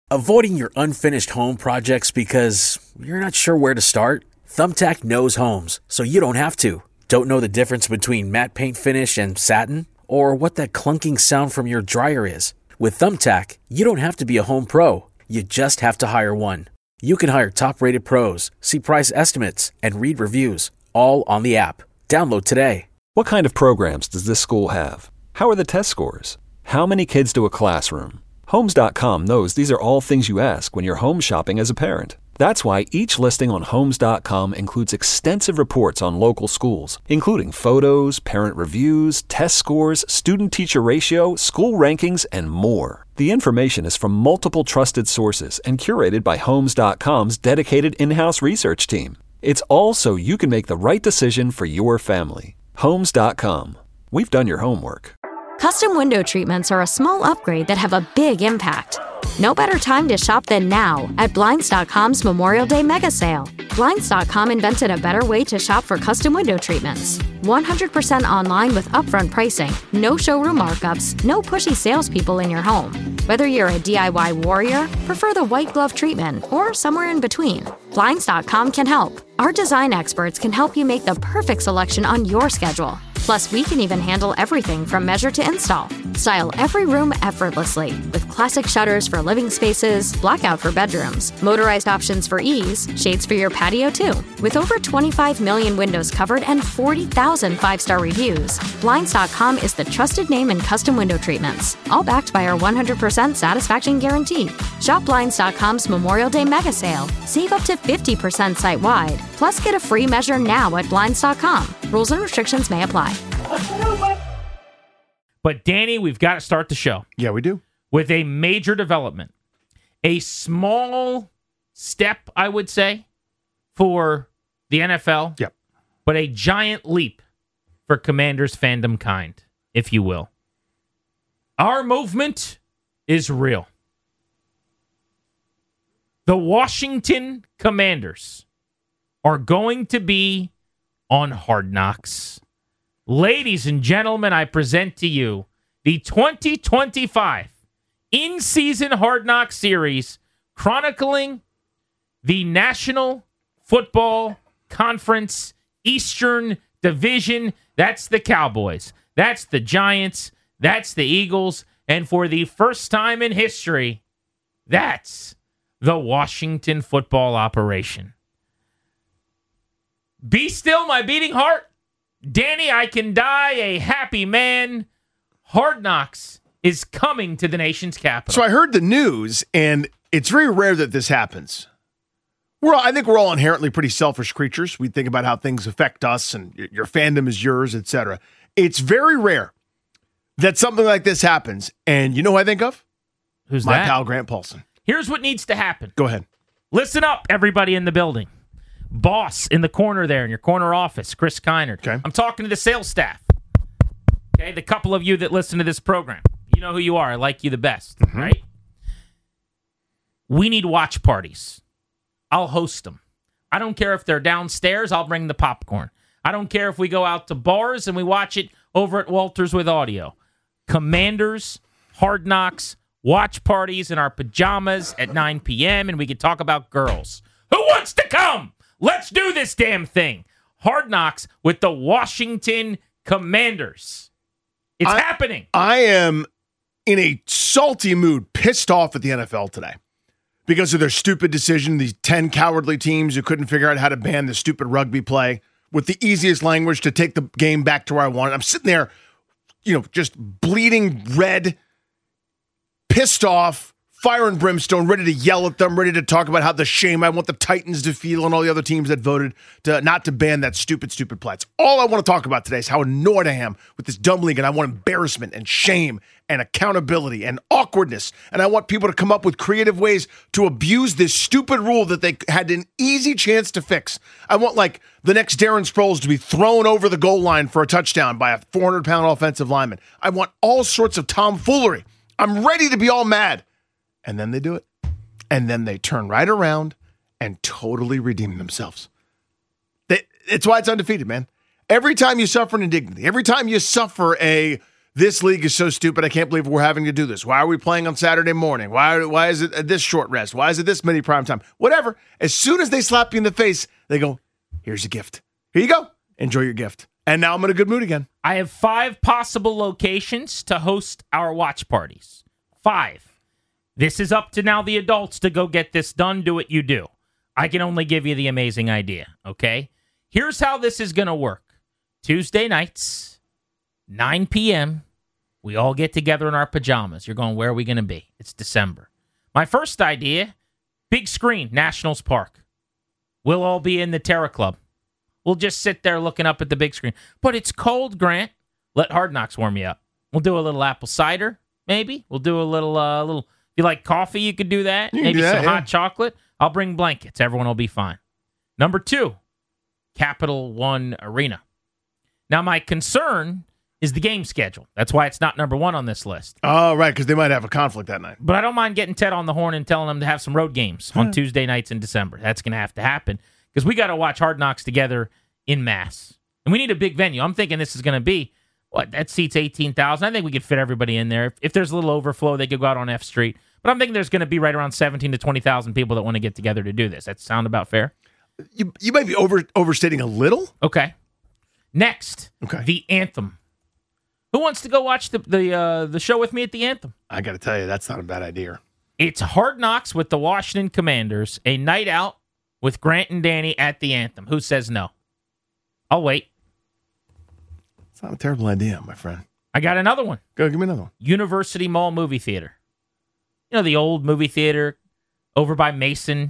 Avoiding your unfinished home projects because you're not sure where to start? Thumbtack knows homes, so you don't have to. Don't know the difference between matte paint finish and satin? Or what that clunking sound from your dryer is? With Thumbtack, you don't have to be a home pro. You just have to hire one. You can hire top-rated pros, see price estimates, and read reviews, all on the app. Download today. What kind of programs does this school have? How are the test scores? How many kids do a classroom? Homes.com knows these are all things you ask when you're home shopping as a parent. That's why each listing on Homes.com includes extensive reports on local schools, including photos, parent reviews, test scores, student-teacher ratio, school rankings, and more. The information is from multiple trusted sources and curated by Homes.com's dedicated in-house research team. It's all so you can make the right decision for your family. Homes.com. We've done your homework. Custom window treatments are a small upgrade that have a big impact. No better time to shop than now at Blinds.com's Memorial Day Mega Sale. Blinds.com invented a better way to shop for custom window treatments. 100% online with upfront pricing, no showroom markups, no pushy salespeople in your home. Whether you're a DIY warrior, prefer the white glove treatment, or somewhere in between, Blinds.com can help. Our design experts can help you make the perfect selection on your schedule. Plus, we can even handle everything from measure to install. Style every room effortlessly with classic shutters for living spaces, blackout for bedrooms, motorized options for ease, shades for your patio too. With over 25 million windows covered and 40,000 five-star reviews, Blinds.com is the trusted name in custom window treatments, all backed by our 100% satisfaction guarantee. Shop Blinds.com's Memorial Day Mega Sale. Save up to 50% site-wide. Plus, get a free measure now at Blinds.com. Rules and restrictions may apply. But, Danny, we've got to start the show. Yeah, we do. With a major development. A small step, I would say, for the NFL. Yep. But a giant leap for Commanders fandom kind, if you will. Our movement is real. The Washington Commanders are going to be on Hard Knocks. Ladies and gentlemen, I present to you the 2025 in-season Hard Knocks series chronicling the National Football Conference Eastern Division. That's the Cowboys. That's the Giants. That's the Eagles. And for the first time in history, that's the Washington football operation. Be still, my beating heart. Danny, I can die a happy man. Hard Knocks is coming to the nation's capital. So I heard the news, and it's very rare that this happens. I think we're all inherently pretty selfish creatures. We think about how things affect us, and your fandom is yours, etc. It's very rare that something like this happens. And you know who I think of? Who's my that? pal Grant Paulson. Here's what needs to happen. Go ahead. Listen up, everybody in the building. Boss in the corner there in your corner office, Chris Keinert. Okay. I'm talking to the sales staff. Okay, the couple of you that listen to this program. You know who you are. I like you the best, right? We need watch parties. I'll host them. I don't care if they're downstairs. I'll bring the popcorn. I don't care if we go out to bars and we watch it over at Walters with audio. Commanders, Hard Knocks, watch parties in our pajamas at 9 p.m. and we can talk about girls. Who wants to come? Let's do this damn thing. Hard Knocks with the Washington Commanders. It's happening. I am in a salty mood, pissed off at the NFL today because of their stupid decision. These 10 cowardly teams who couldn't figure out how to ban the stupid rugby play with the easiest language to take the game back to where I wanted. I'm sitting there, just bleeding red, pissed off, fire and brimstone, ready to yell at them, ready to talk about how the shame I want the Titans to feel and all the other teams that voted not to ban that stupid play. It's all I want to talk about today is how annoyed I am with this dumb league, and I want embarrassment and shame and accountability and awkwardness, and I want people to come up with creative ways to abuse this stupid rule that they had an easy chance to fix. I want, the next Darren Sproles to be thrown over the goal line for a touchdown by a 400-pound offensive lineman. I want all sorts of tomfoolery. I'm ready to be all mad. And then they do it. And then they turn right around and totally redeem themselves. It's why it's undefeated, man. Every time you suffer an indignity, every time you suffer a This league is so stupid. I can't believe we're having to do this. Why are we playing on Saturday morning? Why is it this short rest? Why is it this many prime time? Whatever. As soon as they slap you in the face, they go, here's a gift. Here you go. Enjoy your gift. And now I'm in a good mood again. I have 5 possible locations to host our watch parties. 5. This is up to now the adults to go get this done. Do what you do. I can only give you the amazing idea, okay? Here's how this is going to work. Tuesday nights, 9 p.m., we all get together in our pajamas. You're going, where are we going to be? It's December. My first idea, big screen, Nationals Park. We'll all be in the Terra Club. We'll just sit there looking up at the big screen. But it's cold, Grant. Let Hard Knocks warm you up. We'll do a little apple cider, maybe. We'll do a little, if you like coffee, you could do that. Maybe some hot chocolate. I'll bring blankets. Everyone will be fine. Number 2, Capital One Arena. Now, my concern is the game schedule. That's why it's not number 1 on this list. Oh, right, because they might have a conflict that night. But I don't mind getting Ted on the horn and telling him to have some road games on Tuesday nights in December. That's going to have to happen because we got to watch Hard Knocks together in mass. And we need a big venue. I'm thinking this is going to be, that seats 18,000. I think we could fit everybody in there. If there's a little overflow, they could go out on F Street. But I'm thinking there's going to be right around 17 to 20,000 people that want to get together to do this. That sound about fair? You might be overstating a little. Okay. Next, the Anthem. Who wants to go watch the show with me at the Anthem? I got to tell you, that's not a bad idea. It's Hard Knocks with the Washington Commanders, a night out with Grant and Danny at the Anthem. Who says no? I'll wait. It's not a terrible idea, my friend. I got another one. Go, give me another one. University Mall Movie Theater. You know, the old movie theater over by Mason.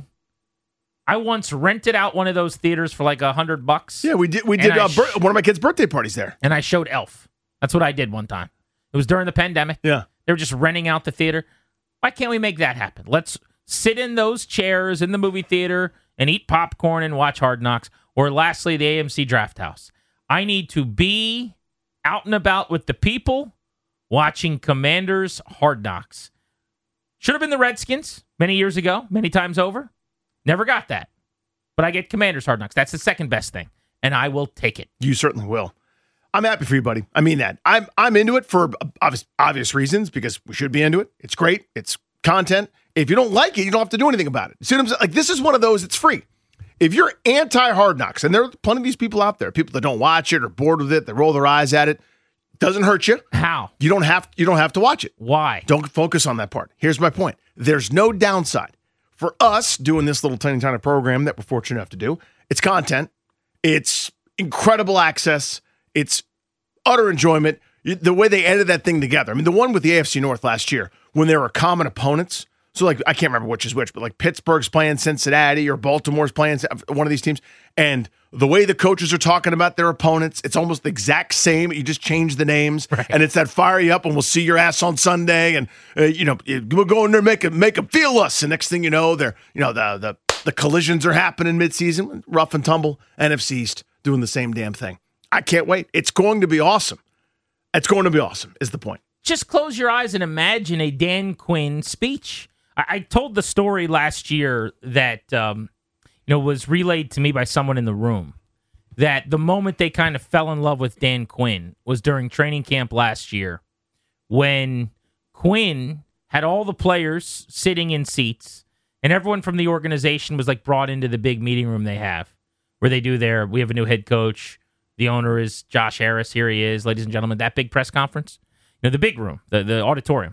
I once rented out one of those theaters for like $100. Yeah, we did. We did one of my kids' birthday parties there. And I showed Elf. That's what I did one time. It was during the pandemic. Yeah. They were just renting out the theater. Why can't we make that happen? Let's sit in those chairs in the movie theater and eat popcorn and watch Hard Knocks. Or lastly, the AMC Draft House. I need to be out and about with the people watching Commanders Hard Knocks. Should have been the Redskins many years ago, many times over. Never got that. But I get Commanders Hard Knocks. That's the second best thing. And I will take it. You certainly will. I'm happy for you, buddy. I mean that. I'm into it for obvious reasons because we should be into it. It's great. It's content. If you don't like it, you don't have to do anything about it. See what I'm saying? Like, this is one of those, it's free. If you're anti-Hard Knocks, and there are plenty of these people out there, people that don't watch it or bored with it, they roll their eyes at it, doesn't hurt you. How? You don't have to watch it. Why? Don't focus on that part. Here's my point. There's no downside. For us doing this little tiny program that we're fortunate enough to do, it's content. It's incredible access. It's utter enjoyment. The way they edited that thing together. I mean, the one with the AFC North last year, when there were common opponents. So, like, I can't remember which is which, but like Pittsburgh's playing Cincinnati or Baltimore's playing one of these teams. And the way the coaches are talking about their opponents, it's almost the exact same. You just change the names. Right. And it's that fire you up and we'll see your ass on Sunday. And, we'll go in there and make them feel us. And next thing you know, the collisions are happening midseason. Rough and tumble. NFC East doing the same damn thing. I can't wait. It's going to be awesome. It's going to be awesome is the point. Just close your eyes and imagine a Dan Quinn speech. I told the story last year that was relayed to me by someone in the room, that the moment they kind of fell in love with Dan Quinn was during training camp last year when Quinn had all the players sitting in seats and everyone from the organization was like brought into the big meeting room they have where they do we have a new head coach. The owner is Josh Harris. Here he is, ladies and gentlemen, that big press conference, the big room, the auditorium.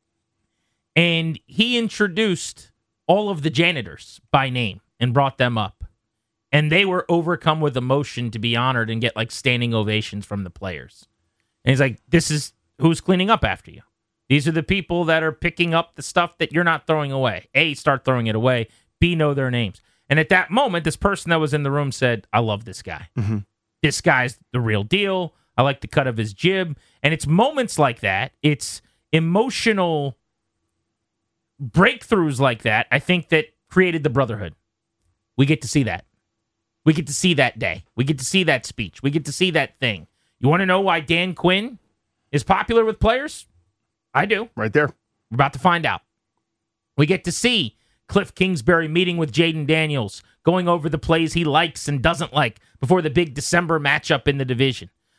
And he introduced all of the janitors by name and brought them up. And they were overcome with emotion to be honored and get like standing ovations from the players. And he's like, this is who's cleaning up after you. These are the people that are picking up the stuff that you're not throwing away. A, start throwing it away. B, know their names. And at that moment, this person that was in the room said, I love this guy. Mm-hmm. This guy's the real deal. I like the cut of his jib. And it's moments like that. It's emotional breakthroughs like that, I think, that created the brotherhood. We get to see that. We get to see that day. We get to see that speech. We get to see that thing. You want to know why Dan Quinn is popular with players? I do. Right there. We're about to find out. We get to see Cliff Kingsbury meeting with Jaden Daniels, going over the plays he likes and doesn't like before the big December matchup in the division.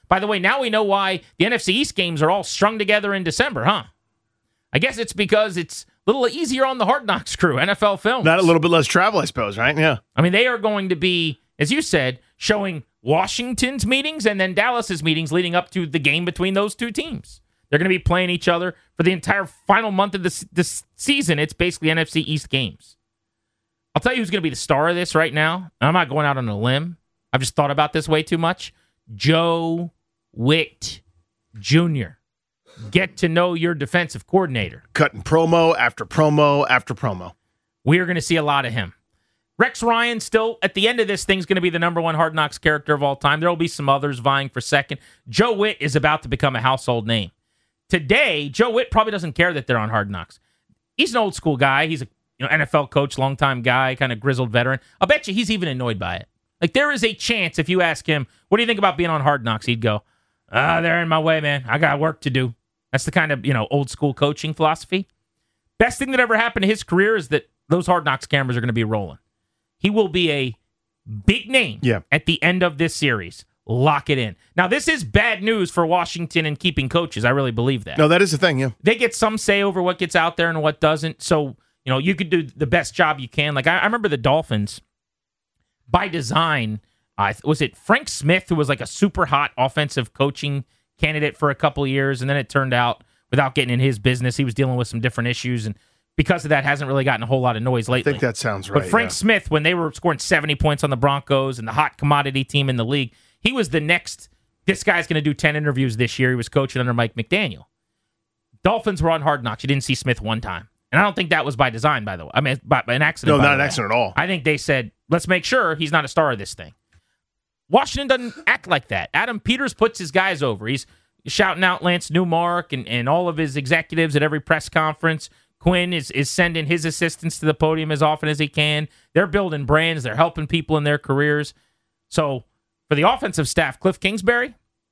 By the way, now we know why the NFC East games are all strung together in December, huh? I guess it's because it's a little easier on the Hard Knocks crew, NFL Films. Not a little bit less travel, I suppose, right? Yeah. I mean, they are going to be, as you said, showing Washington's meetings and then Dallas's meetings leading up to the game between those two teams. They're going to be playing each other for the entire final month of this season. It's basically NFC East games. I'll tell you who's going to be the star of this right now. I'm not going out on a limb. I've just thought about this way too much. Joe Witt Jr. Get to know your defensive coordinator. Cutting promo after promo after promo. We are going to see a lot of him. Rex Ryan still, at the end of this thing, is going to be the number one Hard Knocks character of all time. There will be some others vying for second. Joe Witt is about to become a household name. Today, Joe Witt probably doesn't care that they're on Hard Knocks. He's an old school guy. He's a NFL coach, longtime guy, kind of grizzled veteran. I'll bet you he's even annoyed by it. Like, there is a chance if you ask him, what do you think about being on Hard Knocks? He'd go, they're in my way, man. I got work to do. That's the kind of, old school coaching philosophy. Best thing that ever happened to his career is that those Hard Knocks cameras are going to be rolling. He will be a big name at the end of this series. Lock it in. Now, this is bad news for Washington and keeping coaches. I really believe that. No, that is the thing, yeah. They get some say over what gets out there and what doesn't. So, you could do the best job you can. Like, I remember the Dolphins, by design, was it Frank Smith, who was like a super hot offensive coaching candidate for a couple of years, and then it turned out, without getting in his business, he was dealing with some different issues, and because of that, hasn't really gotten a whole lot of noise lately. I think that sounds right. But Frank Smith, when they were scoring 70 points on the Broncos and the hot commodity team in the league, he was the next, this guy's going to do 10 interviews this year. He was coaching under Mike McDaniel. Dolphins were on Hard Knocks. You didn't see Smith one time. And I don't think that was by design, by the way. I mean, by an accident. No, not an accident at all. I think they said, let's make sure he's not a star of this thing. Washington doesn't act like that. Adam Peters puts his guys over. He's shouting out Lance Newmark and all of his executives at every press conference. Quinn is sending his assistants to the podium as often as he can. They're building brands. They're helping people in their careers. So for the offensive staff, Cliff Kingsbury,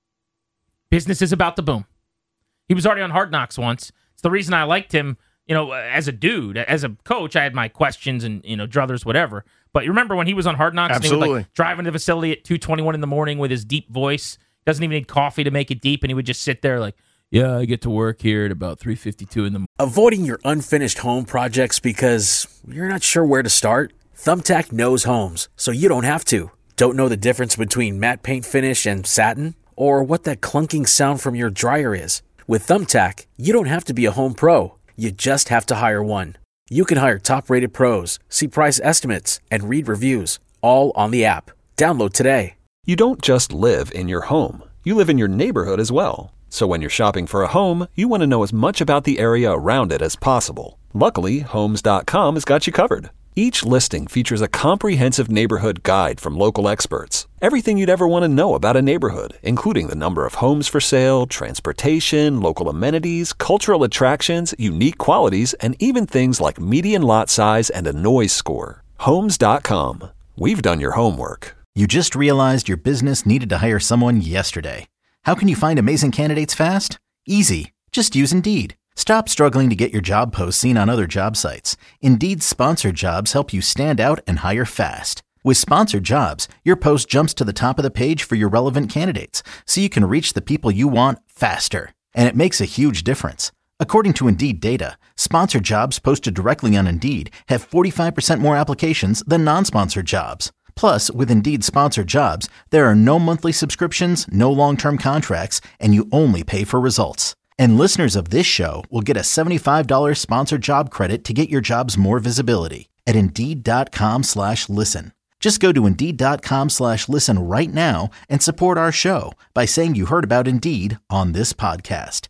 business is about to boom. He was already on Hard Knocks once. It's the reason I liked him, as a dude. As a coach, I had my questions and, druthers, whatever. But you remember when he was on Hard Knocks? Absolutely. And he would, driving to the facility at 2:21 in the morning with his deep voice. Doesn't even need coffee to make it deep. And he would just sit there like, yeah, I get to work here at about 3:52 in the morning. Avoiding your unfinished home projects because you're not sure where to start? Thumbtack knows homes, so you don't have to. Don't know the difference between matte paint finish and satin? Or what that clunking sound from your dryer is? With Thumbtack, you don't have to be a home pro. You just have to hire one. You can hire top-rated pros, see price estimates, and read reviews, all on the app. Download today. You don't just live in your home. You live in your neighborhood as well. So when you're shopping for a home, you want to know as much about the area around it as possible. Luckily, Homes.com has got you covered. Each listing features a comprehensive neighborhood guide from local experts. Everything you'd ever want to know about a neighborhood, including the number of homes for sale, transportation, local amenities, cultural attractions, unique qualities, and even things like median lot size and a noise score. Homes.com. We've done your homework. You just realized your business needed to hire someone yesterday. How can you find amazing candidates fast? Easy. Just use Indeed. Stop struggling to get your job posts seen on other job sites. Indeed's sponsored jobs help you stand out and hire fast. With sponsored jobs, your post jumps to the top of the page for your relevant candidates, so you can reach the people you want faster. And it makes a huge difference. According to Indeed data, sponsored jobs posted directly on Indeed have 45% more applications than non-sponsored jobs. Plus, with Indeed sponsored jobs, there are no monthly subscriptions, no long-term contracts, and you only pay for results. And listeners of this show will get a $75 sponsored job credit to get your jobs more visibility at Indeed.com/listen. Just go to Indeed.com/listen right now and support our show by saying you heard about Indeed on this podcast.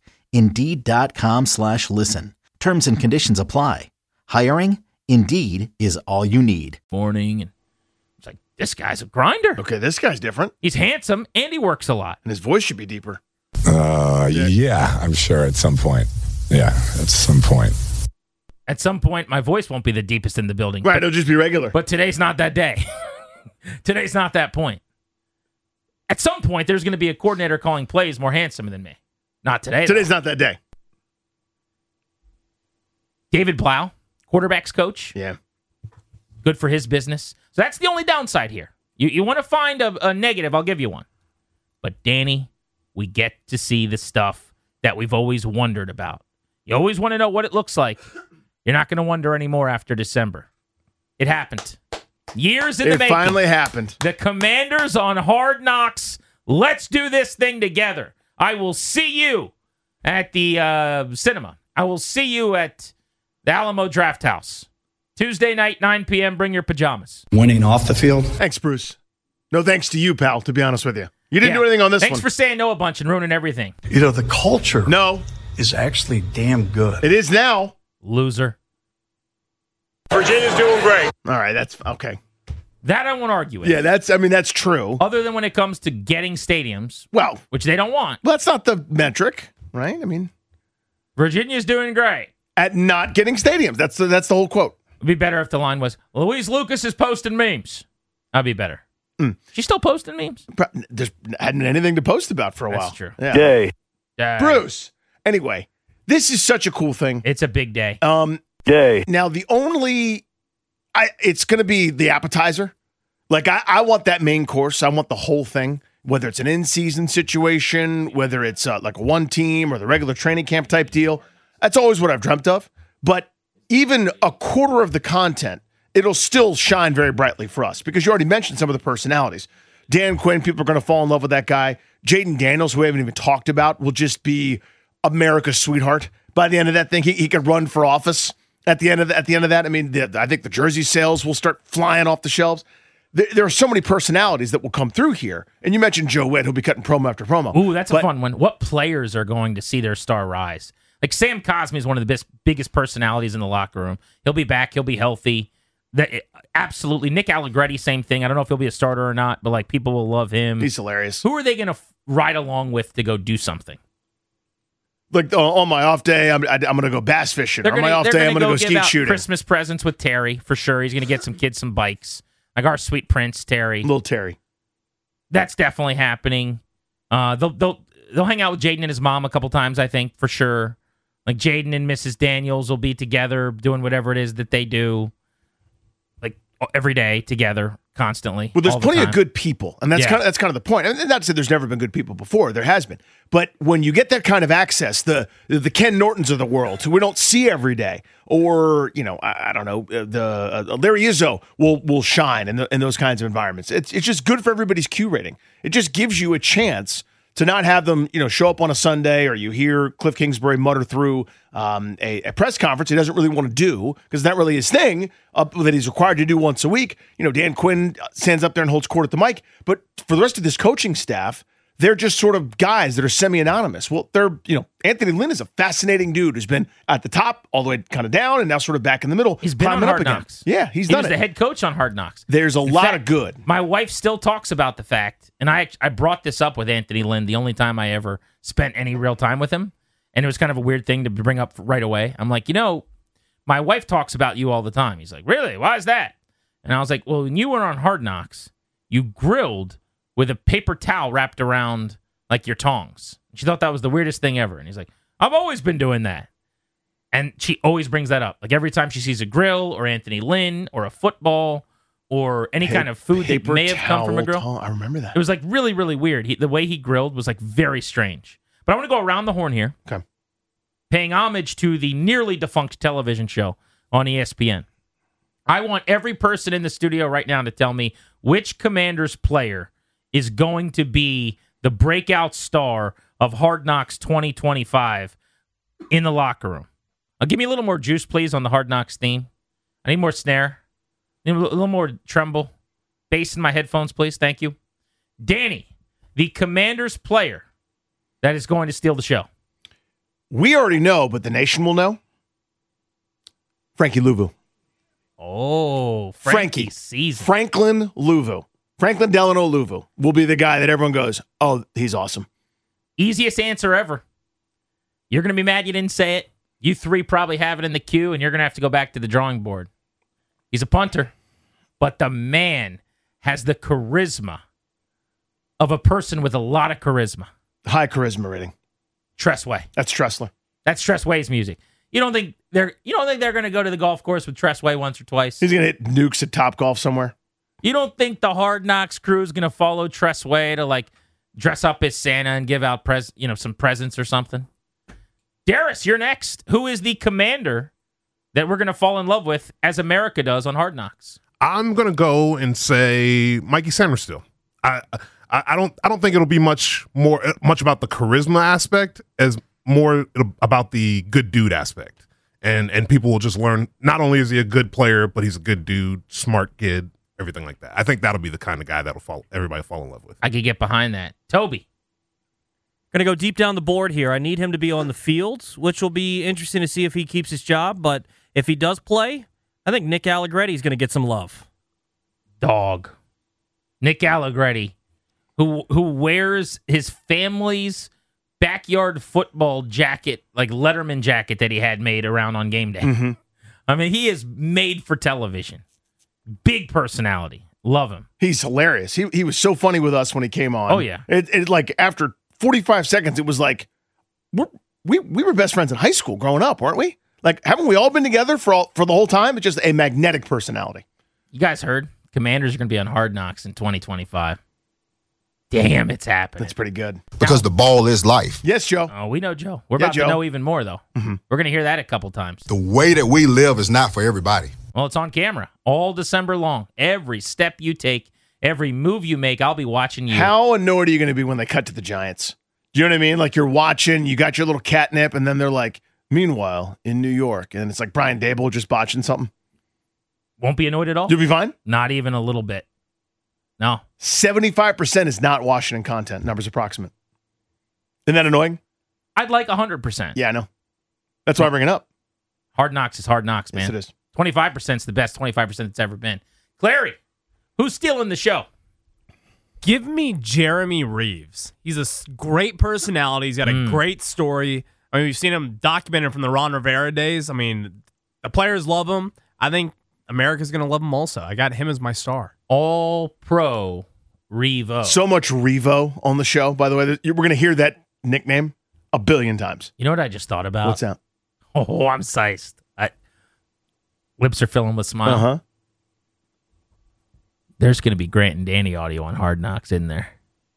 Indeed.com/listen. Terms and conditions apply. Hiring? Indeed is all you need. Morning, and it's like, this guy's a grinder. Okay, this guy's different. He's handsome, and he works a lot. And his voice should be deeper. Yeah, I'm sure at some point. Yeah, at some point. At some point, my voice won't be the deepest in the building. Right, it'll just be regular. But today's not that day. Today's not that point. At some point, there's going to be a coordinator calling plays more handsome than me. Not today. Today's not that day. David Blau, quarterback's coach. Yeah. Good for his business. So that's the only downside here. You want to find a negative, I'll give you one. But Danny we get to see the stuff that we've always wondered about. You always want to know what it looks like. You're not going to wonder anymore after December. It happened. Years in the making. It finally happened. The Commanders on Hard Knocks. Let's do this thing together. I will see you at the cinema. I will see you at the Alamo Draft House. Tuesday night, 9 p.m. Bring your pajamas. Winning off the field. Thanks, Bruce. No thanks to you, pal, to be honest with you. You didn't do anything on this one. Thanks for saying no a bunch and ruining everything. You know, the culture No, is actually damn good. it is now. Loser. Virginia's doing great. All right, that's okay. That I won't argue with. Yeah, that's true. Other than when it comes to getting stadiums, Well, which they don't want. that's not the metric, right? I mean, Virginia's doing great. at not getting stadiums. That's the whole quote. It'd be better if the line was, Louise Lucas is posting memes. That'd be better. She's still posting memes? There hadn't been anything to post about for a while. That's true. Yeah. Day. Bruce. Anyway, this is such a cool thing. It's a big day. Day. Now, it's going to be the appetizer. Like, I want that main course. I want the whole thing, whether it's an in-season situation, whether it's like a one team or the regular training camp type deal. That's always what I've dreamt of. But even a quarter of the content, it'll still shine very brightly for us because you already mentioned some of the personalities. Dan Quinn, people are going to fall in love with that guy. Jaden Daniels, who we haven't even talked about, will just be America's sweetheart. By the end of that thing, he could run for office. At the end of that, I mean, I think the jersey sales will start flying off the shelves. There are so many personalities that will come through here. And you mentioned Joe Witt, who'll be cutting promo after promo. Ooh, that's a fun one. What players are going to see their star rise? Like Sam Cosmi is one of the biggest personalities in the locker room. He'll be back. He'll be healthy. Absolutely. Nick Allegretti, same thing. I don't know if he'll be a starter or not, but like people will love him. He's hilarious. Who are they going to ride along with to go do something? Like on my off day, I'm going to go bass fishing. On my off day, I'm going to go skeet shooting. Christmas presents with Terry for sure. He's going to get some kids some bikes, like our sweet Prince Terry, Little Terry. That's definitely happening. They'll hang out with Jaden and his mom a couple times, I think, for sure. Like Jaden and Mrs. Daniels will be together doing whatever it is that they do, like every day together, constantly. Well, there's plenty of good people, and that's kind of the point. And not to say there's never been good people before. There has been, but when you get that kind of access, the Ken Nortons of the world, who we don't see every day, or I don't know, the Larry Izzo will shine in those kinds of environments. It's just good for everybody's Q rating. It just gives you a chance to not have them, show up on a Sunday, or you hear Cliff Kingsbury mutter through a press conference he doesn't really want to do because it's not really his thing that he's required to do once a week. Dan Quinn stands up there and holds court at the mic. But for the rest of this coaching staff, they're just sort of guys that are semi-anonymous. Well, Anthony Lynn is a fascinating dude who's been at the top all the way kind of down and now sort of back in the middle. He's been on Hard Knocks. Yeah, he was the head coach on Hard Knocks. There's a lot of good. My wife still talks about the fact, and I brought this up with Anthony Lynn the only time I ever spent any real time with him, and it was kind of a weird thing to bring up right away. I'm like, my wife talks about you all the time. He's like, really? Why is that? And I was like, well, when you were on Hard Knocks, you grilled with a paper towel wrapped around like your tongs. She thought that was the weirdest thing ever. And he's like, I've always been doing that. And she always brings that up. Like every time she sees a grill or Anthony Lynn or a football or any kind of food that may have come from a grill. I remember that. It was like really, really weird. The way he grilled was like very strange. But I want to go around the horn here. Okay. Paying homage to the nearly defunct television show on ESPN. I want every person in the studio right now to tell me which Commanders player is going to be the breakout star of Hard Knocks 2025 in the locker room. Give me a little more juice, please, on the Hard Knocks theme. I need more snare. I need a little more tremble. Bass in my headphones, please. Thank you. Danny, the Commanders player that is going to steal the show. We already know, but the nation will know. Frankie Louvu. Oh, Frankie season. Franklin Louvu. Franklin Delano Louvu will be the guy that everyone goes, oh, he's awesome. Easiest answer ever. You're going to be mad you didn't say it. You three probably have it in the queue, and you're going to have to go back to the drawing board. He's a punter, but the man has the charisma of a person with a lot of charisma. High charisma rating. Tress Way. That's Tressler. That's Tress Way's music. You don't think they're going to go to the golf course with Tress Way once or twice? He's going to hit nukes at Topgolf somewhere. You don't think the Hard Knocks crew is going to follow Tress Way to like dress up as Santa and give out some presents or something. Darius, you're next. Who is the commander that we're going to fall in love with as America does on Hard Knocks? I'm going to go and say Mikey Sainristil. I don't think it'll be much about the charisma aspect as more about the good dude aspect. And people will just learn not only is he a good player, but he's a good dude, smart kid, everything like that. I think that'll be the kind of guy that'll everybody fall in love with. I could get behind that. Toby. Going to go deep down the board here. I need him to be on the field, which will be interesting to see if he keeps his job. But if he does play, I think Nick Allegretti is going to get some love. Dog. Nick Allegretti, who wears his family's backyard football jacket, like Letterman jacket that he had made around on game day. Mm-hmm. I mean, he is made for television. Big personality. Love him. He's hilarious. He was so funny with us when he came on. Oh, yeah. It like after 45 seconds, it was like, we were best friends in high school growing up, weren't we? Like, haven't we all been together for the whole time? It's just a magnetic personality. You guys heard? Commanders are going to be on Hard Knocks in 2025. Damn, it's happening. That's pretty good. Because the ball is life. Yes, Joe. Oh, we know Joe. We're about to know even more, though. Mm-hmm. We're going to hear that a couple times. The way that we live is not for everybody. Well, it's on camera all December long. Every step you take, every move you make, I'll be watching you. How annoyed are you going to be when they cut to the Giants? Do you know what I mean? Like you're watching, you got your little catnip, and then they're like, meanwhile, in New York, and it's like Brian Daboll just botching something. Won't be annoyed at all? You'll be fine? Not even a little bit. No. 75% is not Washington content. Numbers approximate. Isn't that annoying? I'd like 100%. Yeah, I know. That's why I bring it up. Hard Knocks is Hard Knocks, man. Yes, it is. 25% is the best 25% that's ever been. Clary, who's stealing the show? Give me Jeremy Reeves. He's a great personality. He's got a great story. I mean, we've seen him documented from the Ron Rivera days. I mean, the players love him. I think America's going to love him also. I got him as my star. All-Pro Revo. So much Revo on the show, by the way. We're going to hear that nickname a billion times. You know what I just thought about? What's that? Oh, I'm sized. Lips are filling with smile. Uh-huh. There's going to be Grant and Danny audio on Hard Knocks in there.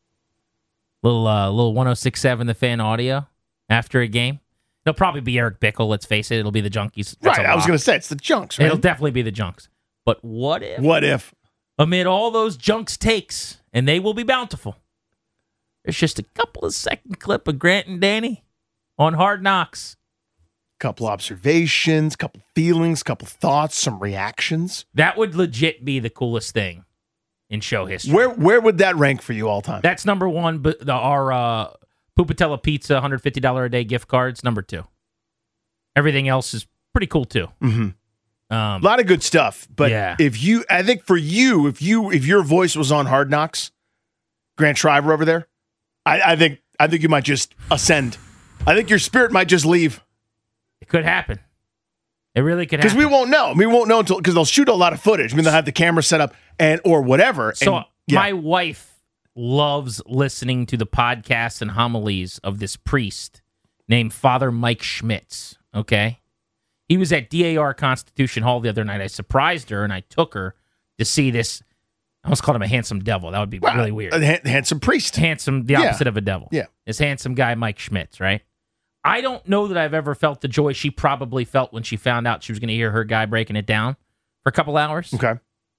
Little 106.7 The Fan audio after a game. It'll probably be Eric Bickle, let's face it. It'll be the Junkies. That's right, I was going to say, it's the Junks, right? It'll definitely be the Junks. But what if? What if? Amid all those Junks takes, and they will be bountiful, there's just a couple of second clip of Grant and Danny on Hard Knocks. Couple observations, couple feelings, couple thoughts, some reactions. That would legit be the coolest thing in show history. Where would that rank for you all time? That's number one, but our Pupatella Pizza $150 a day gift cards, number two. Everything else is pretty cool too. Mm-hmm. A lot of good stuff, but yeah. I think for you, if your voice was on Hard Knocks, Grant Shriver over there, I think you might just ascend. I think your spirit might just leave. It could happen. It really could happen. Because we won't know. We won't know until because they'll shoot a lot of footage. I mean, they'll have the camera set up or whatever. So my wife loves listening to the podcasts and homilies of this priest named Father Mike Schmitz. Okay, he was at DAR Constitution Hall the other night. I surprised her and I took her to see this. I almost called him a handsome devil. That would be really weird. Handsome priest. Handsome, the opposite of a devil. Yeah. This handsome guy, Mike Schmitz, right? I don't know that I've ever felt the joy she probably felt when she found out she was going to hear her guy breaking it down for a couple hours. Okay.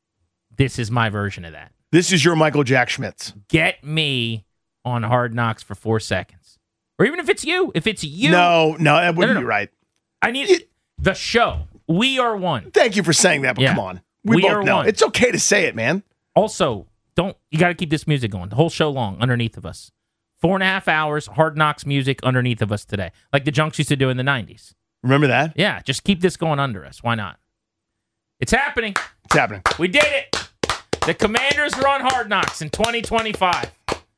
This is my version of that. This is your Michael Jack Schmitz. Get me on Hard Knocks for 4 seconds. Or even if it's you. If it's you. No, that wouldn't be right. I need the show. We are one. Thank you for saying that, but come on. We both know. One. It's okay to say it, man. Also, you got to keep this music going the whole show long underneath of us. 4.5 hours, Hard Knocks music underneath of us today. Like the Junks used to do in the 90s. Remember that? Yeah, just keep this going under us. Why not? It's happening. It's happening. We did it. The Commanders are on Hard Knocks in 2025.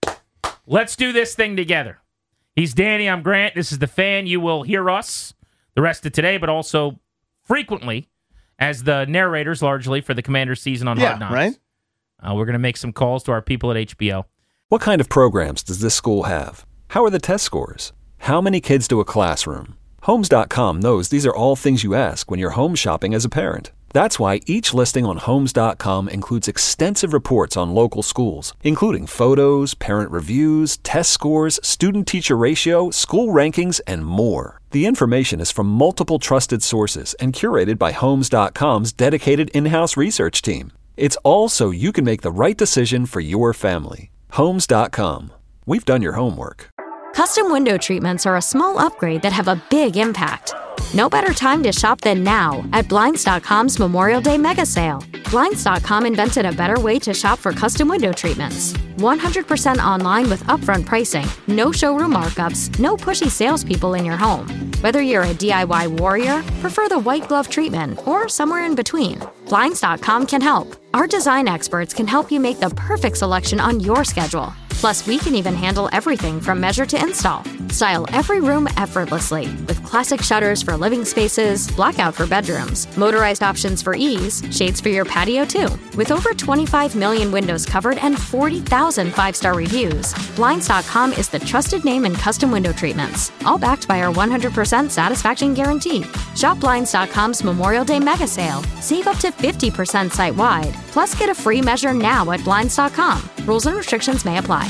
Let's do this thing together. He's Danny, I'm Grant. This is The Fan. You will hear us the rest of today, but also frequently as the narrators largely for the Commanders season on Hard Knocks. Right? We're going to make some calls to our people at HBO. What kind of programs does this school have? How are the test scores? How many kids do a classroom? Homes.com knows these are all things you ask when you're home shopping as a parent. That's why each listing on Homes.com includes extensive reports on local schools, including photos, parent reviews, test scores, student-teacher ratio, school rankings, and more. The information is from multiple trusted sources and curated by Homes.com's dedicated in-house research team. It's all so you can make the right decision for your family. Homes.com. We've done your homework. Custom window treatments are a small upgrade that have a big impact. No better time to shop than now at Blinds.com's Memorial Day Mega Sale. Blinds.com invented a better way to shop for custom window treatments. 100% online with upfront pricing, no showroom markups, no pushy salespeople in your home. Whether you're a DIY warrior, prefer the white glove treatment, or somewhere in between, Blinds.com can help. Our design experts can help you make the perfect selection on your schedule. Plus, we can even handle everything from measure to install. Style every room effortlessly with classic shutters for living spaces, blackout for bedrooms, motorized options for ease, shades for your patio too. With over 25 million windows covered and 40,000 five-star reviews, Blinds.com is the trusted name in custom window treatments, all backed by our 100% satisfaction guarantee. Shop Blinds.com's Memorial Day Mega Sale. Save up to 50% site-wide. Plus, get a free measure now at Blinds.com. Rules and restrictions may apply.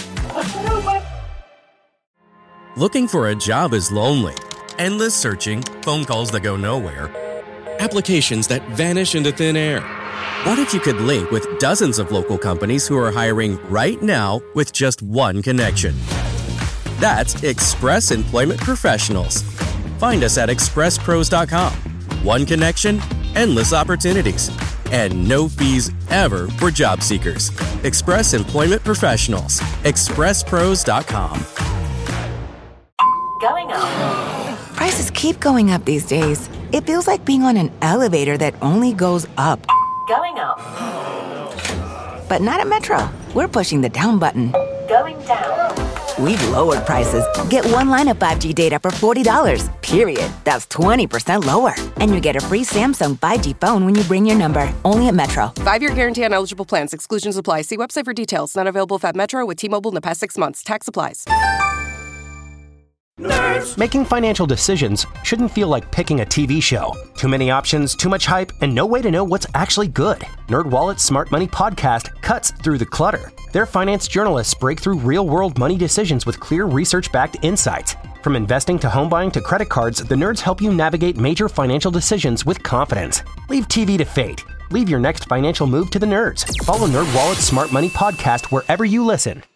Looking for a job is lonely. Endless searching, phone calls that go nowhere, applications that vanish into thin air. What if you could link with dozens of local companies who are hiring right now with just one connection? That's Express Employment Professionals. Find us at expresspros.com. One connection, endless opportunities, and no fees ever for job seekers. Express Employment Professionals. expresspros.com. Going up. Prices keep going up these days. It feels like being on an elevator that only goes up. Going up. But not at Metro. We're pushing the down button. Going down. We've lowered prices. Get one line of 5G data for $40, period. That's 20% lower. And you get a free Samsung 5G phone when you bring your number. Only at Metro. 5-year guarantee on eligible plans. Exclusions apply. See website for details. Not available at Metro with T-Mobile in the past 6 months. Tax applies. Nerds. Making financial decisions shouldn't feel like picking a TV show. Too many options, too much hype, and no way to know what's actually good. NerdWallet's Smart Money podcast cuts through the clutter. Their finance journalists break through real-world money decisions with clear research-backed insights. From investing to home buying to credit cards, the nerds help you navigate major financial decisions with confidence. Leave TV to fate. Leave your next financial move to the nerds. Follow NerdWallet's Smart Money podcast wherever you listen.